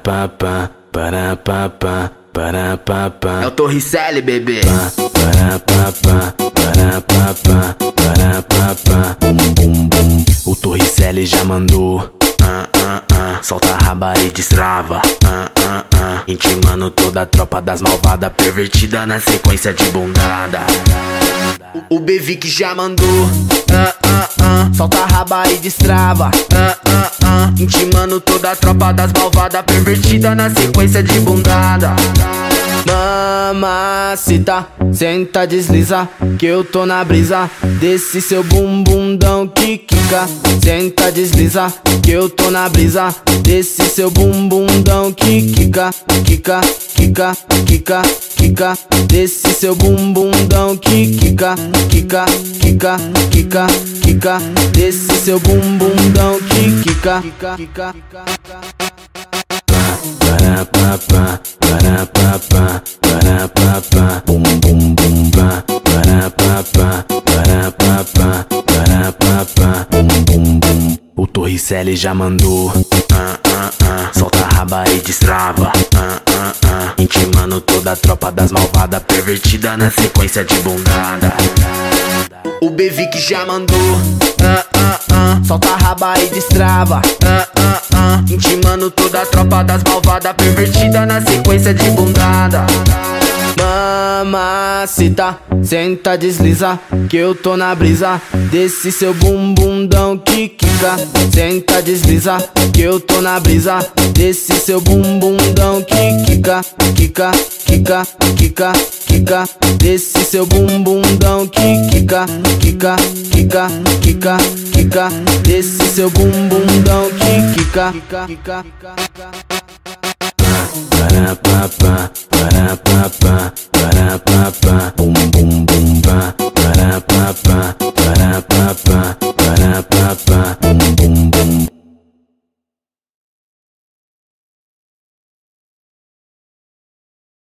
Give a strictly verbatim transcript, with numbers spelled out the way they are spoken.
Parapapá, parapapá, parapapá. É o Torricelli, bebê. Parapapá, parapapá, parapapá. Bum, bum, bum. O Torricelli já mandou. Ah, ah, ah. Solta a raba e destrava. Ah, ah, ah. Intimando toda a tropa das malvadas, pervertida na sequência de bundada. O Bevic já mandou. Ah, ah, ah. Solta a raba e destrava. Ah, ah, ah. Intimando toda a tropa das malvadas, pervertida na sequência de bundada. Mamacita, senta, desliza, que eu tô na brisa. Desce seu bumbundão que quica. Senta, desliza, que eu tô na brisa. Desce seu bumbundão que quica. Quica, quica, quica, quica. Desce seu bumbundão que quica. Quica, quica, quica, quica. Desce seu bumbundão que quica. Quica, quica. Parapapá, parapapá, parapapá. Bum, bum, bum, pá. Parapapá, parapapá, parapapá. Bum, bum, bum. O Torricelli já mandou. Ah, ah, ah. Solta a raba e destrava. Ah, ah, ah. Intimando toda a tropa das malvadas, pervertida na sequência de bundada. O Bevic já mandou. Ah, ah, ah. Solta a raba e destrava. Ah, ah, ah. Intimando toda a tropa das malvadas, pervertida na sequência de bundada. Mamacita, senta, desliza, que eu tô na brisa. Desce seu bumbundão que quica. Senta, desliza, que eu tô na brisa. Desce seu bumbundão que quica. Quica, quica, quica, quica. Desce seu bumbundão que quica. Quica, quica, quica, quica. Desce seu bumbundão que quica. Quica, Parapapá, parapapá, parapapá. Bum,